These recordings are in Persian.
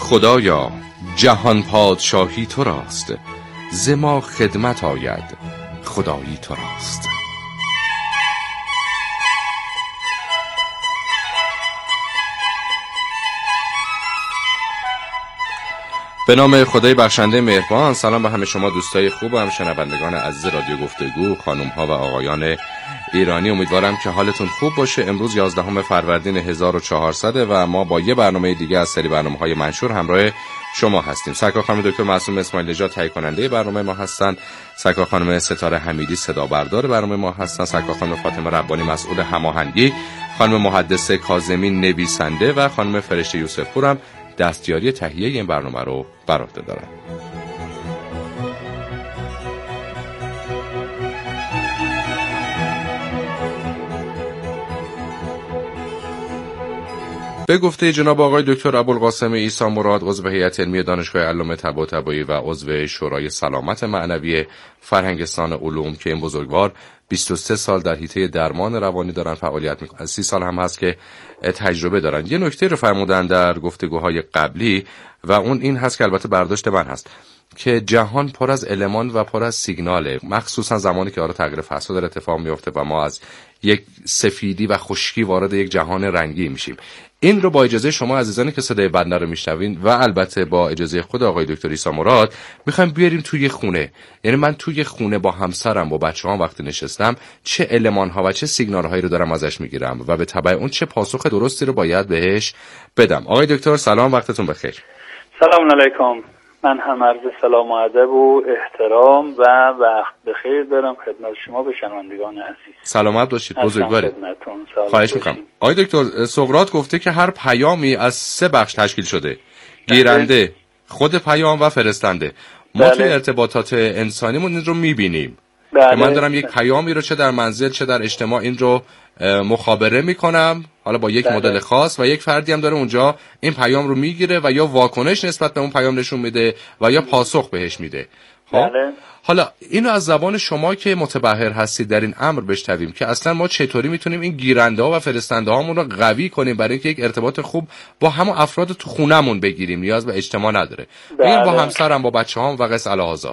خدایا جهان پادشاهی تو راست، ز ما خدمت آید خدایی تو راست. به نام خدای بخشنده مهربان. سلام به همه شما دوستای خوب و هم شنوندگان عزیز رادیو گفتگو، خانم ها و آقایان ایرانی. امیدوارم که حالتون خوب باشه. امروز 11 فروردین 1400 و ما با یه برنامه دیگه از سری برنامه‌های منشور همراه شما هستیم. سرکار خانم دکتر معصوم اسماعیل نژاد تهیه کننده برنامه ما هستن، سرکار خانم ستاره حمیدی صدا بردار برنامه ما هستن، سرکار خانم فاطمه ربانی مسئول هماهنگی، خانم محدثه کاظمی نویسنده و خانم فرشته یوسف پور هم دستیاری تهیه این برنامه رو بر عهده دارن. به گفته جناب آقای دکتر ابوالقاسم عیسی مراد، عضو هیئت علمی دانشگاه علامه طباطبایی و عضو شورای سلامت معنوی فرهنگستان علوم که این بزرگوار 23 سال در حیطه درمان روانی دارن فعالیت میکنن، 30 سال هم هست که تجربه دارن. یه نکته رو فرمودن در گفتگوهای قبلی و اون این هست که البته برداشت من هست که جهان پر از المان و پر از سیگناله، مخصوصا زمانی که تغییر فصل داره اتفاق میفته و ما از یک سفیدی و خشکی وارد یک جهان رنگی میشیم. این رو با اجازه شما عزیزانی که صدای بنده رو میشنوین و البته با اجازه خود آقای دکتر عیسی مراد میخوایم بیاریم توی خونه. یعنی من توی خونه با همسرم با بچه‌هام وقتی نشستم چه المان‌ها و چه سیگنال‌هایی رو دارم ازش میگیرم و به تبع اون چه پاسخ درستی رو باید بهش بدم. آقای دکتر سلام، وقتتون بخیر. سلام علیکم. من هم عرض سلام و ادب و احترام و وقت بخیر دارم خدمت شما به شنوندگان عزیز. سلامت باشید، بزرگوارید. خواهش میکنم. آقای دکتر سقراط گفته که هر پیامی از 3 بخش تشکیل شده: گیرنده، خود پیام و فرستنده. ما توی ارتباطات انسانیمون این رو میبینیم که من دارم یک پیامی رو چه در منزل چه در اجتماع این رو مخابره میکنم، حالا با یک مدل خاص، و یک فردی هم داره اونجا این پیام رو میگیره و یا واکنش نسبت به اون پیام نشون میده و یا پاسخ بهش میده. حالا اینو از زبان شما که متبحر هستید در این امر بشنویم که اصلا ما چطوری میتونیم این گیرنده ها و فرستنده هامون رو قوی کنیم برای اینکه یک ارتباط خوب با همون افراد تو خونمون بگیریم، نیاز به اجتماع نداره. این با همسرم با بچه‌هام و قص الهازا.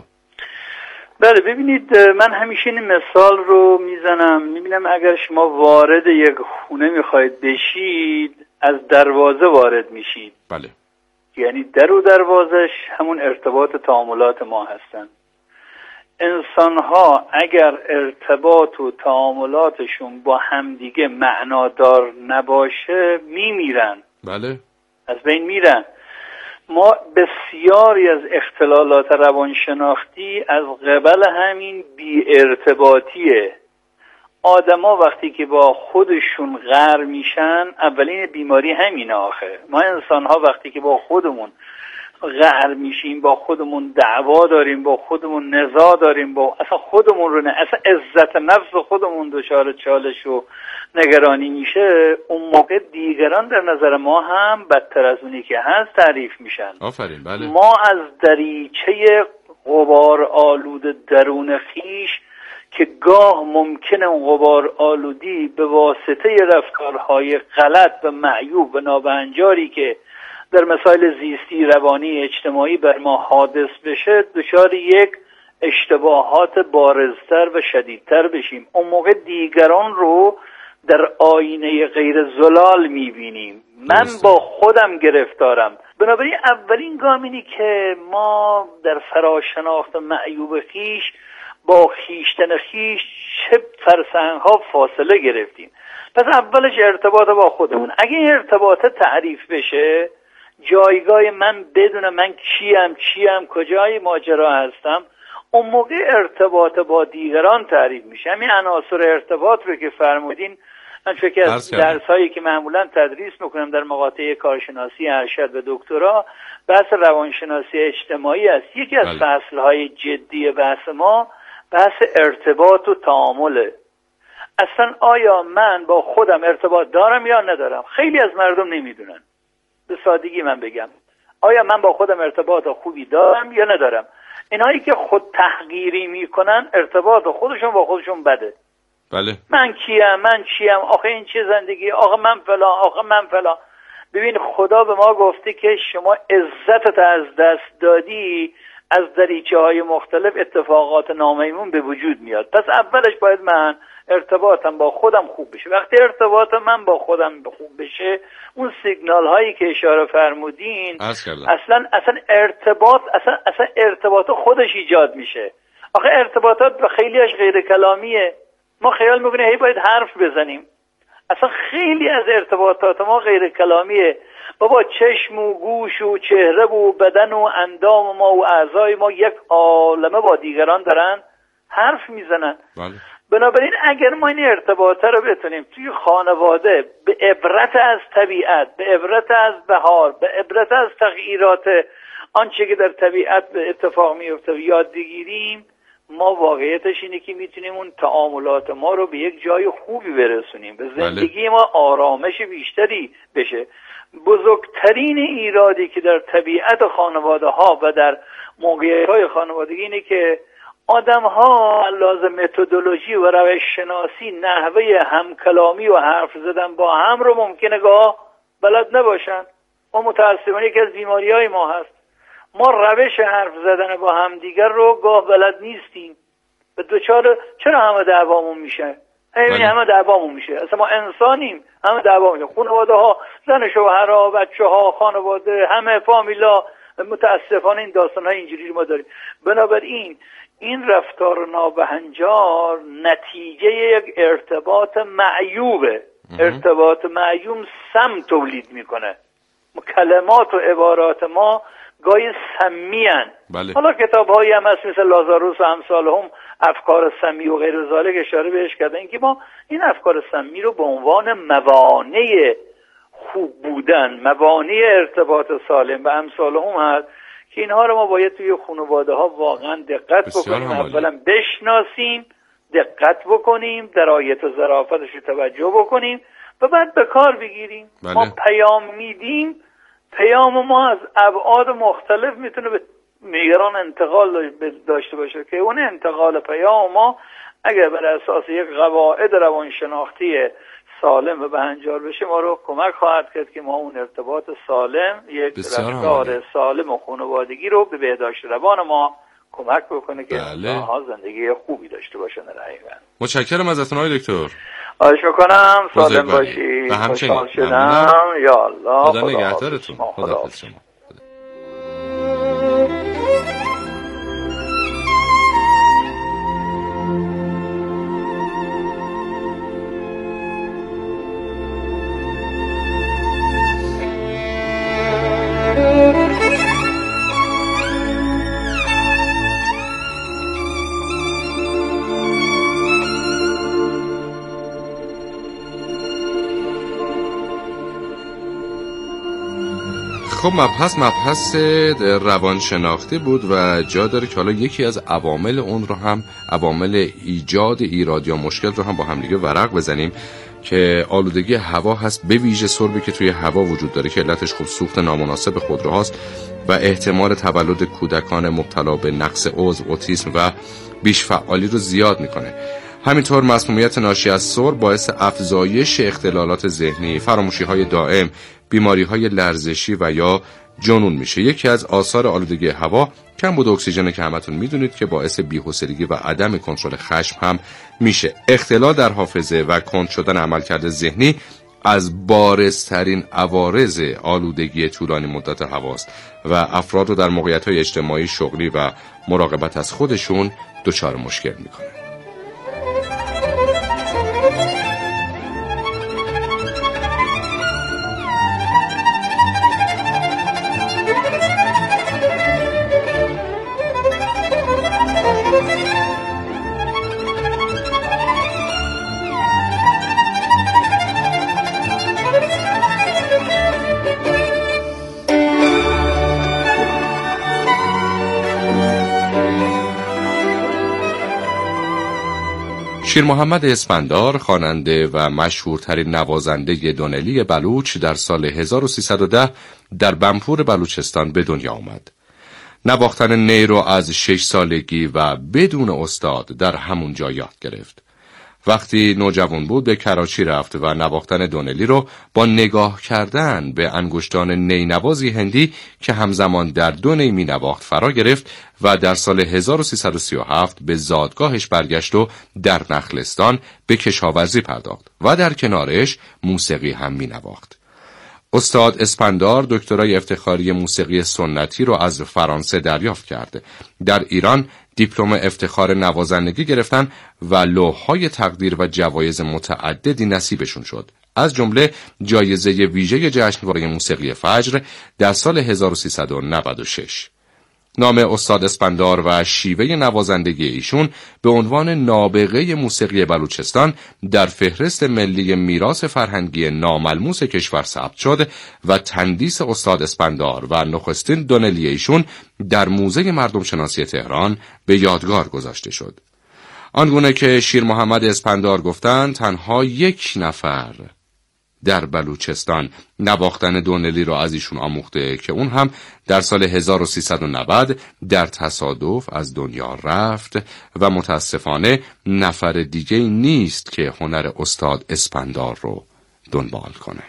بله ببینید، من همیشه این مثال رو میزنم. میبینم اگر شما وارد یک خونه میخواید بشید از دروازه وارد میشید. بله. یعنی در و دروازش همون ارتباط تعاملات ما هستن. انسان‌ها اگر ارتباط و تعاملاتشون با همدیگه معنادار نباشه میمیرن. بله. از بین میرن. ما بسیاری از اختلالات روانشناختی از قبل همین بی ارتباطیه. آدما وقتی که با خودشون غر میشن اولین بیماری همینه. آخه ما انسان ها وقتی که با خودمون غر میشیم، با خودمون دعوا داریم، با خودمون نزاع داریم، با اصلا خودمون رو اصلا عزت نفس خودمون دچار چالش و نگرانی میشه، اون موقع دیگران در نظر ما هم بدتر از اونی که هست تعریف میشن. آفرین. بله. ما از دریچه غبار آلود درون خیش که گاه ممکنه اون غبار آلودی به واسطه رفتارهای غلط و معیوب و نابهنجاری که در مسائل زیستی روانی اجتماعی بر ما حادث بشه دچار یک اشتباهات بارزتر و شدیدتر بشیم. اون موقع دیگران رو در آینه غیر زلال میبینیم. من با خودم گرفتارم. بنابراین اولین گام اینی که ما در فراشناخت معیوب خیش با خیشتن خیش چه فرسنگ ها فاصله گرفتیم. پس اولش ارتباط با خودمون. اگه این ارتباط تعریف بشه، جایگاه من بدونم من چیم کجای ماجرا هستم، اون موقع ارتباط با دیگران تعریف میشه. همین عناصر ارتباط رو که فرمودین، من فکر از درسایی که معمولا تدریس میکنم در مقاطع کارشناسی ارشد و دکترا بحث روانشناسی اجتماعی است. یکی از فصلهای جدی بحث ما بحث ارتباط و تعامله. اصلا آیا من با خودم ارتباط دارم یا ندارم؟ خیلی از مردم نمیدونن. به سادگی من بگم، آیا من با خودم ارتباط خوبی دارم یا ندارم؟ اینایی که خود تحقیری میکنن ارتباط خودشون با خودشون بده. بله. من چیم، آخه این چه زندگی، آخه من فلان. ببین خدا به ما گفته که شما عزتت از دست دادی، از دریچه های مختلف اتفاقات نامیمون به وجود میاد. پس اولش باید من ارتباطم با خودم خوب بشه. وقتی ارتباط من با خودم خوب بشه، اون سیگنال هایی که اشاره فرمودین اصلا ارتباط خودش ایجاد میشه. آخه ارتباطات به خیلیش غیر کلامیه. ما خیال میکنیم هی باید حرف بزنیم. اصلا خیلی از ارتباطات ما غیر کلامیه. بابا چشم و گوش و چهره و بدن و اندام ما و اعضای ما یک عالمه با دیگران دارن حرف میزنن. بنابراین اگر ما این ارتباطه رو بتونیم توی خانواده به عبرت از طبیعت، به عبرت از بهار، به عبرت از تغییرات آنچه که در طبیعت به اتفاق میفته یاد بگیریم، ما واقعیتش اینه که میتونیم اون تعاملات ما رو به یک جای خوبی برسونیم، به زندگی ما آرامش بیشتری بشه. بزرگترین ایرادی که در طبیعت خانواده ها و در موقعیت های خانوادگی اینه که آدم ها لازم متدولوژی و روش شناسی، نحوه همکلامی و حرف زدن با هم رو ممکنه گاه بلد نباشن. ما متاسفانه یکی از بیماری های ما هست، ما روش حرف زدن با هم دیگر رو گاه بلد نیستیم. به دوچار چرا همه دعوامون میشه؟ همه دعوامون میشه. اصلا ما انسانیم، همه دعوامون میشه. خانواده ها، زن شوهرها، بچه ها، خانواده، همه فامیلا. متاسفانه این داستان های اینجوری ما داریم. بنابراین این رفتار نابهنجار نتیجه یک ارتباط معیوبه. ارتباط معیوب سم تولید میکنه. کلمات و عبارات ما گاهی سمیان. حالا کتاب هایی هم هست مثل لازاروس و امثال هم افکار سمی و غیر ذالک اشاره بهش کردن که ما این افکار سمی رو به عنوان موانع خوب بودن، موانع ارتباط سالم و امثال هم هست که اینها رو ما باید توی خانواده ها واقعا دقت بکنیم. اولا بشناسیم، دقت بکنیم، درایت و ظرافتش رو توجه بکنیم و بعد به کار بگیریم. ما پیام میدیم، پیام ما از ابعاد مختلف میتونه به دیگران انتقال داشته باشه که اون انتقال پیام ما اگر بر اساس یک قواعد روانشناختی سالم و بهنجار بشه ما رو کمک خواهد کرد که ما اون ارتباط سالم، یک رفتار سالم و خانوادگی رو به بهداشت روان ما کمک بکنه که آنها زندگی خوبی داشته باشن. متشکرم ازتون آقای دکتر. خواهش میکنم، سالم باشید. خوشحال شدم. یا الله، خدا نگهدارتون. خدا شما. خب مبحث روانشناختی بود و جا داره که حالا یکی از عوامل اون رو هم، عوامل ایجاد ایراد یا مشکل رو هم با هم دیگه ورق بزنیم که آلودگی هوا هست، به ویژه سربی که توی هوا وجود داره که علتش خب سوخت نامناسب خودروهاست و احتمال تولد کودکان مبتلا به نقص عضو، اوتیسم و بیش فعالی رو زیاد میکنه. همینطور مسمومیت ناشی از سرب باعث افزایش اختلالات ذهنی، فراموشی‌های دائم، بیماری‌های لرزشی و یا جنون میشه. یکی از آثار آلودگی هوا کمبود اکسیژن که همتون میدونید که باعث بی‌حوصلگی و عدم کنترل خشم هم میشه. اختلال در حافظه و کند شدن عملکرد ذهنی از بارزترین عوارض آلودگی طولانی مدت هواست و افراد رو در موقعیت‌های اجتماعی، شغلی و مراقبت از خودشون دچار مشکل میکنه. شیر محمد اسفندار، خواننده و مشهورترین نوازنده دونلی بلوچ، در سال 1310 در بنپور بلوچستان به دنیا آمد. نواختن نی رو از 6 سالگی و بدون استاد در همون جا یاد گرفت. وقتی نوجوان بود به کراچی رفت و نواختن دونلی رو با نگاه کردن به انگشتان نینوازی هندی که همزمان در دو نی می نواخت فرا گرفت و در سال 1337 به زادگاهش برگشت و در نخلستان به کشاورزی پرداخت و در کنارش موسیقی هم می نواخت. استاد اسپندار دکترای افتخاری موسیقی سنتی رو از فرانسه دریافت کرد. در ایران دیپلم افتخار نوازندگی گرفتن و لوح‌های تقدیر و جوایز متعددی نصیبشون شد. از جمله جایزه ویژه جشنواره موسیقی فجر در سال 1396. نام استاد اسپندار و شیوه نوازندگی ایشون به عنوان نابغه موسیقی بلوچستان در فهرست ملی میراث فرهنگی ناملموس کشور ثبت شد و تندیس استاد اسپندار و نخستین دونلی ایشون در موزه مردم شناسی تهران به یادگار گذاشته شد. آنگونه که شیر محمد اسپندار گفتند تنها یک نفر در بلوچستان نواختن دونلی را از ایشون آموخته که اون هم در سال 1390 در تصادف از دنیا رفت و متاسفانه نفر دیگه نیست که هنر استاد اسپندار رو دنبال کنه.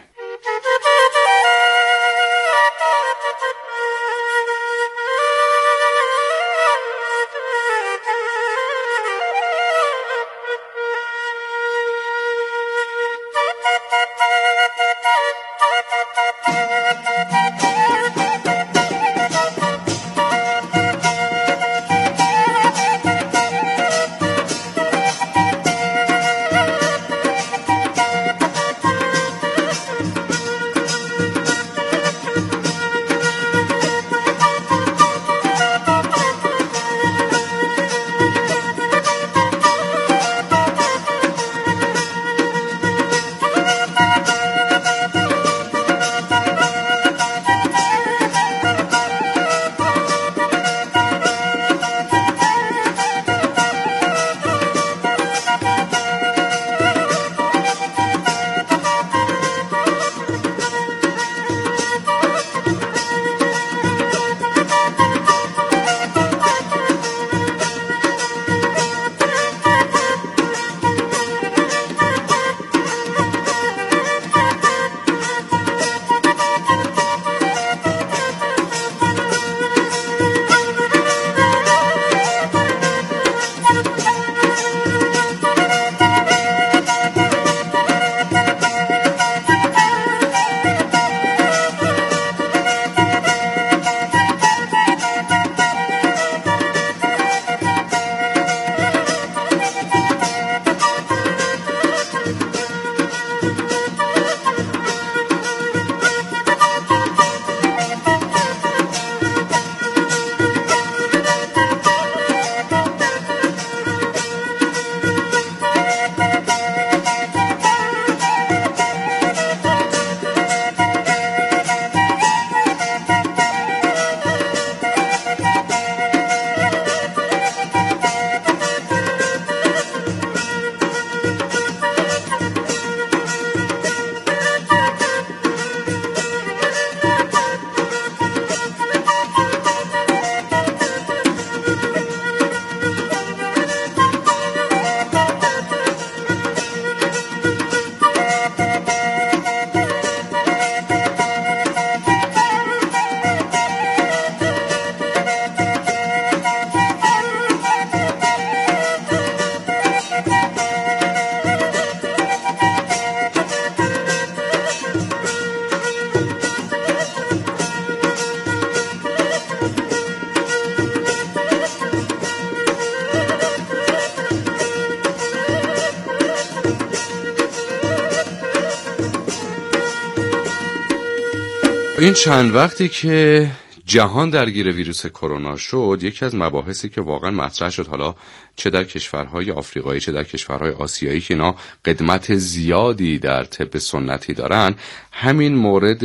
این چند وقتی که جهان درگیر ویروس کرونا شد، یکی از مباحثی که واقعا مطرح شد، حالا چه در کشورهای آفریقایی چه در کشورهای آسیایی که اینا قدمت زیادی در طب سنتی دارن، همین مورد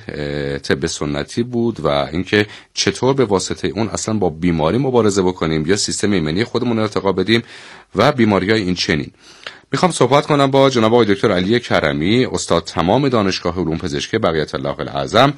طب سنتی بود و اینکه چطور به واسطه اون اصلا با بیماری مبارزه بکنیم یا سیستم ایمنی خودمون ارتقا بدیم و بیماری‌های این چنین. میخوام صحبت کنم با جناب آقای دکتر علی کرمی، استاد تمام دانشگاه علوم پزشکی بقیت الله الاعظم،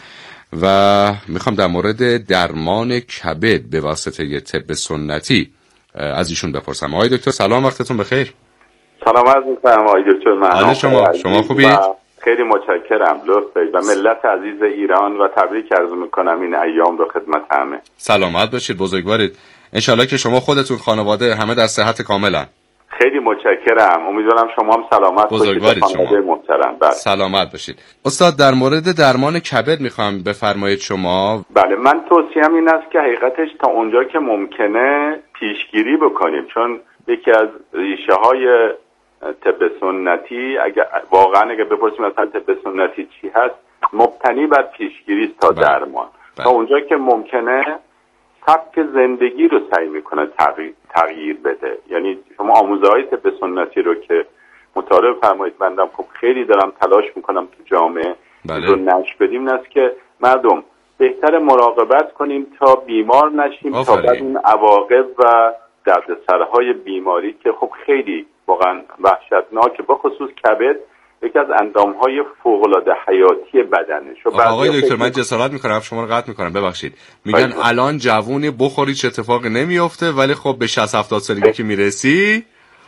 و میخوام در مورد درمان کبد به واسطه طب سنتی از ایشون بپرسم. آقای دکتر سلام، وقتتون بخیر. سلام عرض می‌کنم آقای دکتر مهنام. شما خوبید؟ خیلی متشکرم، لطف دارید و ملت عزیز ایران و تبریک عرض می‌کنم این ایام رو خدمت همه. سلامت باشید، بزرگوارید. انشالله که شما خودتون، خانواده همه در صحت کاملن. خیلی متشکرم، امیدوارم شما هم سلامت باشید. شما محترم. سلامت باشید. استاد در مورد درمان کبد میخوام بفرمایید شما. بله، من توصیه‌ام این است که حقیقتش تا اونجا که ممکنه پیشگیری بکنیم، چون یکی از ریشه‌های طب سنتی اگه بپرسیم مثلا طب سنتی چی هست، مبتنی بر پیشگیری است تا درمان. تا اونجا که ممکنه سبک زندگی رو سعی میکنه تغییر بده. یعنی شما آموزه‌های طب سنتی رو که مطالعه فرمایید، بندم خب خیلی دارم تلاش میکنم تو جامعه رو نشر بدیم، این است که مردم بهتر مراقبت کنیم تا بیمار نشیم، تا بعد این عواقب و دردسرهای بیماری که خب خیلی واقعا وحشتناکه، با خصوص کبد یکی از اندامهای فوق‌العاده حیاتی بدنه. آقای دکتر من جسارت میکنم شما رو قطع میکنم، ببخشید. میگن الان جوونی بخوری چه اتفاقی نمیفته، ولی خب به 60-70 سالگی که میرسی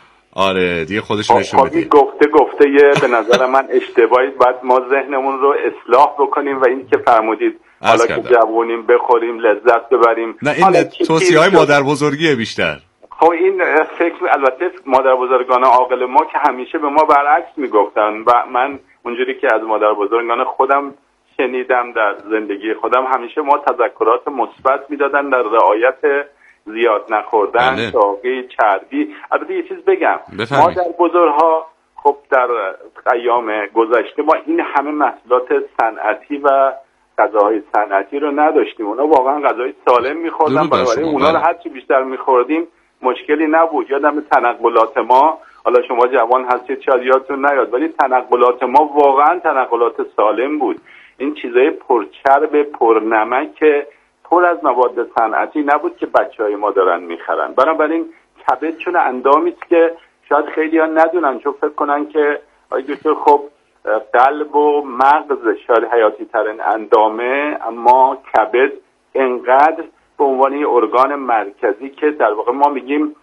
آره دیگه خودش نشون میده. گفته به نظر من اشتباهی، باید ما ذهنمون رو اصلاح بکنیم و این که فرمودید حالا که جوونیم بخوریم لذت ببریم. نه این توصیه‌های مادر بزرگیه بیشتر. خب این فکر البته مادر بزرگان عاقل ما که همیشه به ما برعکس میگفتن و من اونجوری که از مادر بزرگان خودم شنیدم در زندگی خودم، همیشه ما تذکرات مثبت میدادن در رعایت زیاد نخوردن، چاقی، چربی. البته یه چیز بگم، مادر بزرگها خب در ایام گذشته ما این همه محصولات صنعتی و غذاهای صنعتی رو نداشتیم، اونا واقعا غذای سالم می‌خوردن، بنابراین اونا رو هر چی بیشتر می‌خوردیم مشکلی نبود. یادم تنقلات ما، حالا شما جوان هستید شاید یادتون نیاد، ولی تنقلات ما واقعا تنقلات سالم بود. این چیزای پرچرب، پرنمک، پر از مواد صنعتی نبود که بچهای ما دارن میخرن. بنابراین کبد چون اندامی است که شاید خیلی‌ها ندونن، چون فکر کنن که آقای دکتر خب قلب و مغز شاید حیاتی ترین اندامه، اما کبد انقدر به عنوان یه ارگان مرکزی که در واقع ما میگیم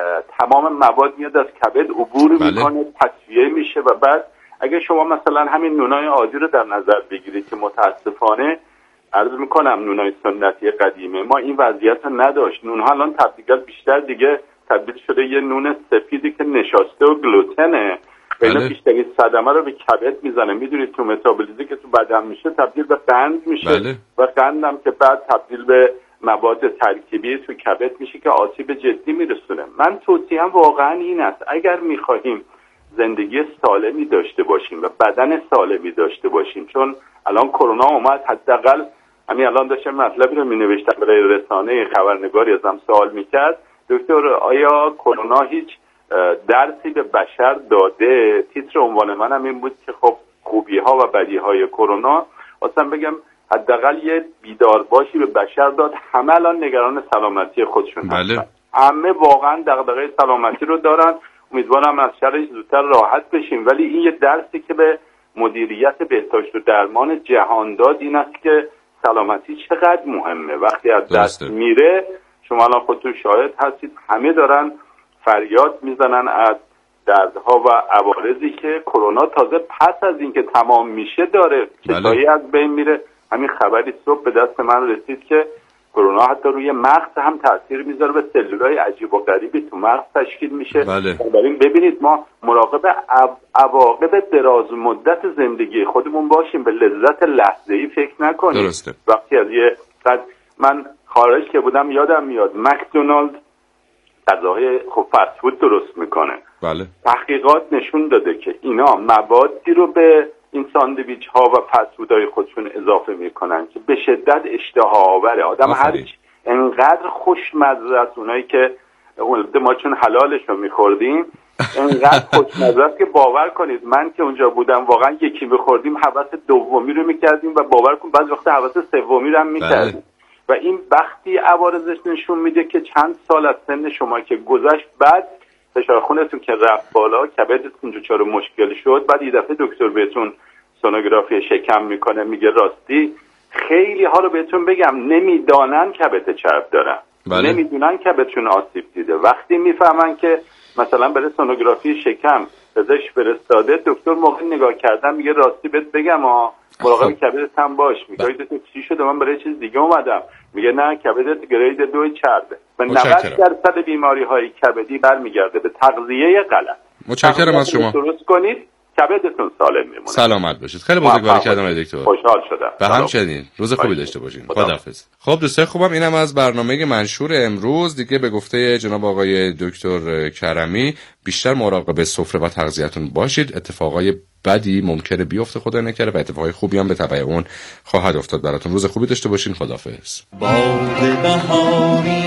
تمام مواد میاد از کبد عبور میکنه، تصفیه میشه و بعد اگه شما مثلا همین نونای عادی رو در نظر بگیرید که متاسفانه عرض میکنم نونای سنتی قدیمه ما این وضعیت رو نداشت. نونها الان بیشتر دیگه تبدیل شده یه نون سفیدی که نشاسته و گلوتنه، اینا بیشترین صدمه رو به کبد میزنه. میدونید تو متابولیزمی که تو بدن میشه تبدیل به قند میشه و قندم که بعد تبدیل به مواد ترکیبی تو کبد میشه که آسیب جدی میرسونه. من توصیه‌ام واقعا این است اگر میخواهیم زندگی سالمی داشته باشیم و بدن سالمی داشته باشیم، چون الان کرونا اومد، حداقل همین الان داشتم مطلبی رو مینوشتم برای رسانه، خبرنگاری ازم سوال میکرد دکتر آیا کرونا هیچ درسی به بشر داده؟ تیتر عنوان منم این بود که خب خوبی ها و بدی های کرونا. اصلا بگم حداقل یه بیدار باشی به بشر داد. همه الان نگران سلامتی خودشون هستن، همه واقعا دغدغه سلامتی رو دارن. امیدوارم از شرش زودتر راحت بشیم، ولی این یه درسی که به مدیریت بهداشت و درمان جهان داد این است که سلامتی چقدر مهمه. وقتی از دست میره، شما الان خودتون شاهد هستید، همه دارن فریاد میزنن از دردها و عوارضی که کرونا تازه پس از اینکه تمام میشه داره چطوری از بین میره. همین خبری صبح به دست من رسید که کرونا حتی روی مغز هم تاثیر میذاره و سلولای عجیب و غریبی تو مغز تشکیل میشه. بنابراین ببینید ما مراقب عواقب دراز مدت زندگی خودمون باشیم، به لذت لحظه‌ای فکر نکنیم. درسته. وقتی از یه من خارج که بودم یادم میاد مکدونالد غذاهای خب فست فود درست میکنه. تحقیقات نشون داده که اینا موادی رو به این ساندویچ ها و فست فودهای خودشون اضافه میکنن که به شدت اشتها آوره. آدم هرچی انقدر خوشمزه است، اونایی که ما چون حلالش رو میخوردیم انقدر خوشمزه است که باور کنید من که اونجا بودم واقعا یکی بخوردیم هوس دومی رو میکردیم و باور کن بعضی وقت هوس سومی رو هم میکردیم. و این وقتی عوارضش نشون میده که چند سال از سن شما که گذشت، بعد فشار خونتون که رفت بالا، کبدتون دچار مشکل شد، بعد یه دفعه دکتر بهتون سونوگرافی شکم میکنه، میگه راستی خیلی ها رو بهتون بگم نمیدانن کبد چرب دارن، نمیدونن کبدشون آسیب دیده. وقتی میفهمن که مثلا برای سونوگرافی شکم پزشک فرستاده. دکتر موقع نگاه کردن میگه راستی بهت بگم مراقب کبدت هم باش. میگه تو چی شده؟ من برای چیز دیگه اومدم. میگه نه، کبدت گرید 2 چربه. و 90% بیماری های کبدی برمیگرده به تغذیه غلط. متشکرم از شما. درست کنید کبدتون سالم میمونه. سلامت باشید. خیلی بزرگواری کردم آقای دکتر. خوشحال شدم. و همچنین روز خوبی داشته باشین. خداحافظ. خب دوستان خوبم، اینم از برنامه منشور امروز. دیگه به گفته جناب آقای دکتر کرمی بیشتر مراقب سفره و تغذیه‌تون باشید. اتفاقای بدی ممکنه بیفته، خدا نکنه، و اتفاقای خوبی هم به تبع اون خواهد افتاد براتون. روز خوبی داشته باشین. خداحافظ. باد بهاری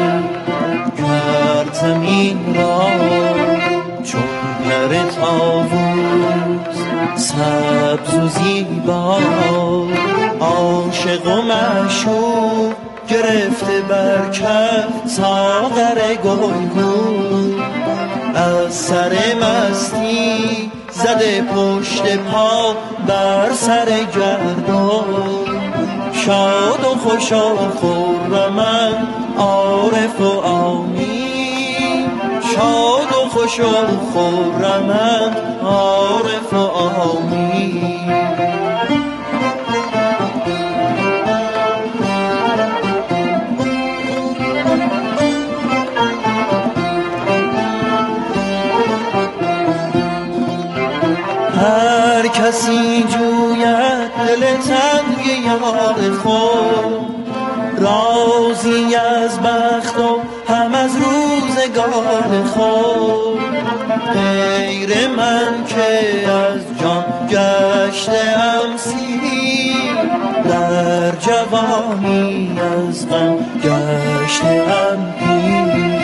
کرد زمین را چون پر طاووس سبز و زیبا، عاشق و معشوق گرفته بر کف ساغر گلگون، از سر مستی زده پشت پا بر سر گردون، شاد و خوش و خرمم عارف و آمین، شاد و خوش و خرمم عارف و آمین. هر کسی جوید دل تنگ یار خود، راضی از بخت و هم از روزگار خود، غیر من که از جان گشتم سیر، در جوانی از غم گشتم پیر.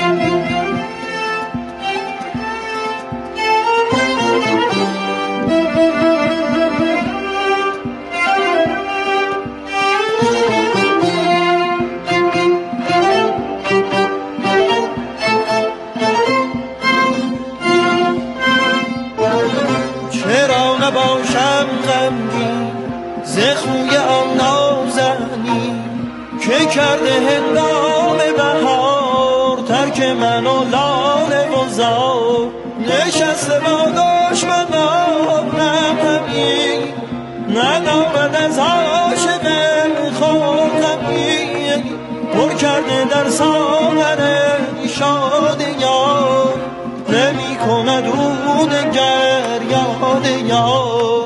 باشم غمگین ز خوی آن نازنین که کرده هنگام بهار ترک من و لاله و زار، نشسته با دشمنان غمگین ندارد از عاشق خود غمگین، پر کرده در ساغر شاد یار، نمی کند او دگر یاد یار.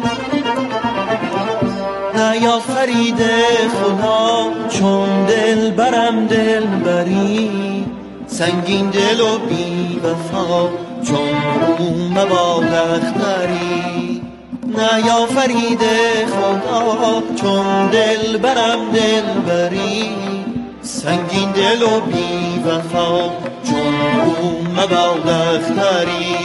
نیا فرید خدا چون دل برم دل بری، سنگین دل و بی وفا چون او مباد اختری. نیا فرید خدا چون دل برم دل بری، سنگین دل و بی وفا چون او مباد اختری.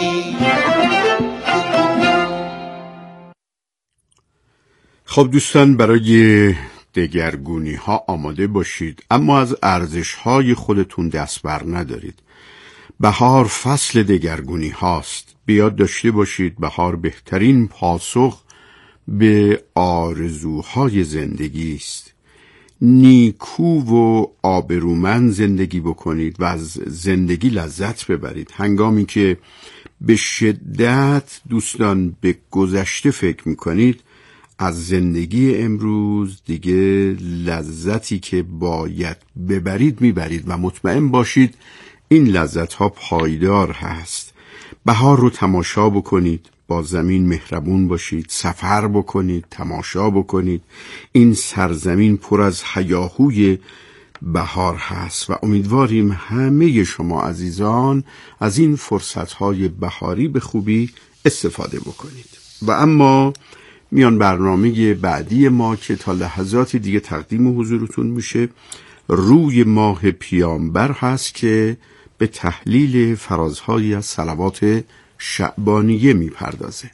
خب دوستان، برای دگرگونی ها آماده باشید، اما از ارزش های خودتون دست بر ندارید. بهار فصل دگرگونی هاست. بیاد داشته باشید بهار بهترین پاسخ به آرزوهای زندگی است. نیکو و آبرومند زندگی بکنید و از زندگی لذت ببرید. هنگامی که به شدت دوستان به گذشته فکر میکنید، از زندگی امروز دیگه لذتی که باید ببرید میبرید و مطمئن باشید این لذت ها پایدار هست. بهار رو تماشا بکنید، با زمین مهربون باشید، سفر بکنید، تماشا بکنید. این سرزمین پر از هیاهوی بهار هست و امیدواریم همه شما عزیزان از این فرصت‌های بهاری به خوبی استفاده بکنید. و اما میان برنامه بعدی ما که تا لحظات دیگه تقدیم حضورتون میشه، روی ماه پیامبر هست که به تحلیل فرازهایی از صلوات شعبانیه میپردازه.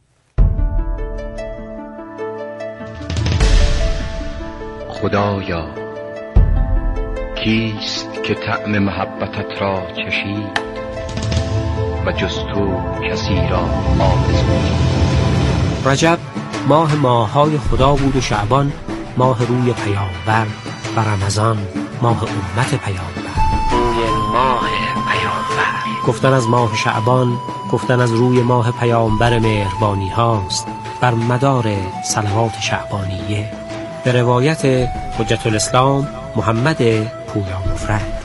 خدایا کیست که طعم محبتت را چشید و جز تو کسی را آرزو؟ رجب ماه ماه‌های خدا بود و شعبان ماه روی پیامبر و رمضان ماه امت پیامبر. روی ماه پیامبر گفتن از ماه شعبان گفتن از روی ماه پیامبر مهربانی هاست بر مدار صلوات شعبانیه. به روایت حجت الاسلام محمد پویا مفرد.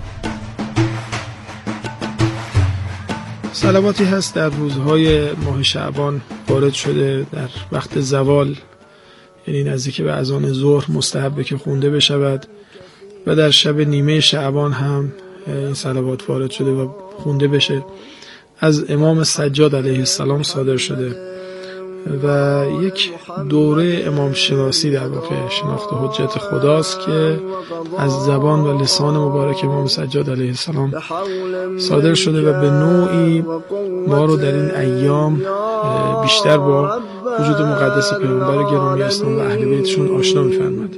صلواتی هست در روزهای ماه شعبان وارد شده در وقت زوال، یعنی نزدیک به اذان ظهر مستحبه که خونده بشود و در شب نیمه شعبان هم این صلوات وارد شده و خونده بشه. از امام سجاد علیه السلام صادر شده و یک دوره امام شناسی در واقع شناخت حجت خداست که از زبان و لسان مبارک امام سجاد علیه السلام صادر شده و به نوعی ما رو در این ایام بیشتر با وجود مقدس پیامبر گرامی اسلام و اهل بیتشون آشنا می‌فرماد.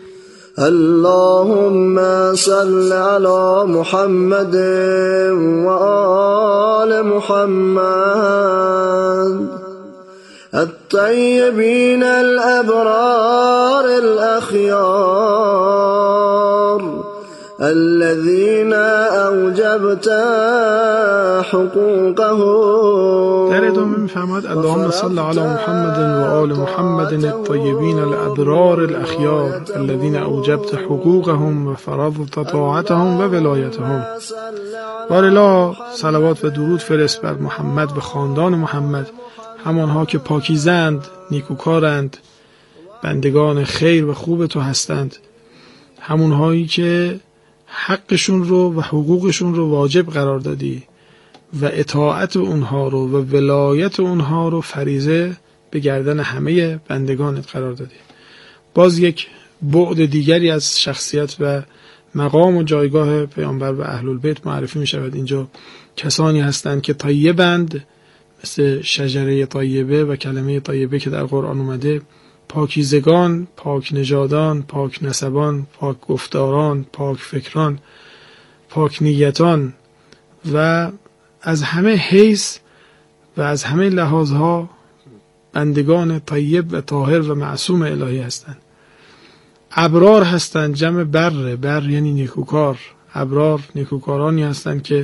اللهم صل على محمد و آل محمد الطيبين الأبرار الأخيار الذين أوجبت حقوقهم. در ادامه می‌فرماد اللهم صل على محمد و آل محمد الطيبين الأبرار الأخيار الذين أوجبت حقوقهم و فرضت طاعتهم و ولایتهم. بارلا صلوات و درود فرست بر محمد و خاندان محمد، همانها که پاکیزند، نیکوکارند، بندگان خیر و خوب تو هستند، همونهایی که حقشون رو و حقوقشون رو واجب قرار دادی و اطاعت اونها رو و ولایت اونها رو فریضه به گردن همه بندگانت قرار دادی. باز یک بعد دیگری از شخصیت و مقام و جایگاه پیامبر و اهل البیت معرفی می شود. اینجا کسانی هستند که طیبند، مثل شجره طیبه و کلمه طیبه که در قرآن اومده، پاکیزگان، پاک نژادان، پاک نسبان، پاک گفتاران، پاک فکران، پاک نیتان و از همه حیث و از همه لحاظها بندگان طیب و طاهر و معصوم الهی هستند. ابرار هستند، جمع بر یعنی نیکوکار. ابرار نیکوکارانی هستند که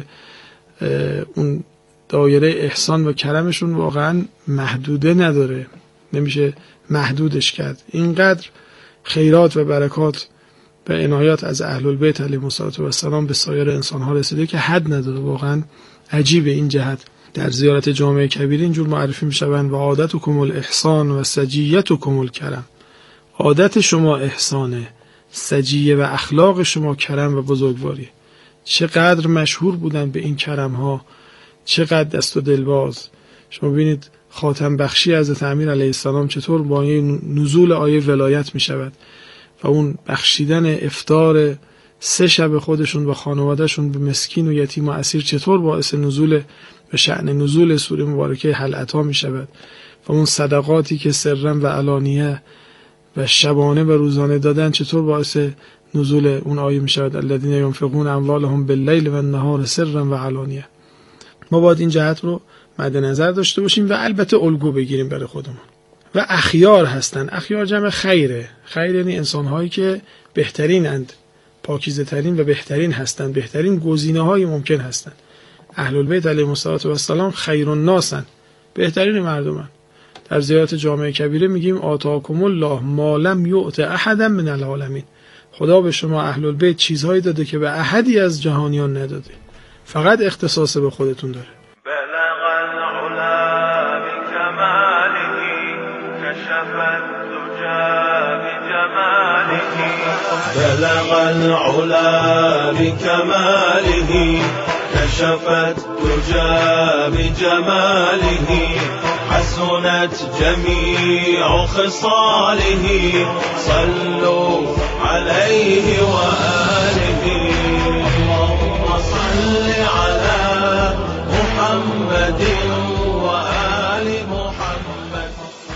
اون دایره احسان و کرمشون واقعا محدوده نداره، نمیشه محدودش کرد. اینقدر خیرات و برکات و عنایات از اهل البیت علیهم السلام به سایر انسان‌ها رسیده که حد نداره. واقعا عجیبه این جهت. در زیارت جامع کبیر اینجور معرفی میشوند و عادتکم الاحسان و سجیتکم الکرم. عادت شما احسانه، سجیه و اخلاق شما کرم و بزرگواری. چقدر مشهور بودن به این کرم‌ها، چقدر دست و دلباز. شما ببینید خاتم بخشی حضرت امیر علیه السلام چطور با نزول آیه ولایت می شود و اون بخشیدن افطار 3 شب خودشون و خانوادهشون به مسکین و یتیم و اسیر چطور باعث نزول و شأن نزول سوره مبارکه هل اتی می شود و اون صدقاتی که سرا و علانیه و شبانه و روزانه دادن چطور باعث نزول اون آیه می شود الذین ینفقون اموالهم باللیل و النهار سرا و علانیه. ما باید این جهت رو مد نظر داشته باشیم و البته الگو بگیریم برای خودمون. و اخیار هستن. اخیار جمع خیره. خیر یعنی انسان‌هایی که بهترینند، پاکیزه ترین و بهترین هستند، بهترین گزینه‌های ممکن هستند. اهل البیت علیهم السلام خیر الناسن، بهترین مردمن. در زیارت جامع کبیره میگیم آتاکم الله ما لم یؤت احدا من العالمین. خدا به شما اهل البیت چیزهایی داده که به احدی از جهانیان نداده، فقط اختصاص به خودتون داره. بلغ العلا بكماله كشفت دجى بجماله حسنت جميع خصاله صلوا عليه وآله اللهم صل على محمد وآل محمد.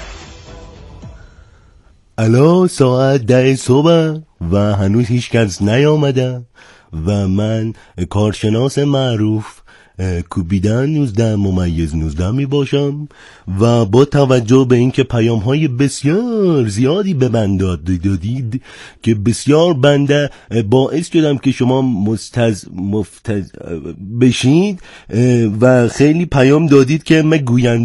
الان ساعت 10 صبح و هنوز هیچ کس نیامده و من کارشناس معروف کوبیدن 19-19 می باشم و با توجه به اینکه پیام های بسیار زیادی به بنده دادید که بسیار بنده باعث شدم که شما مفتز بشید و خیلی پیام دادید که من گوینده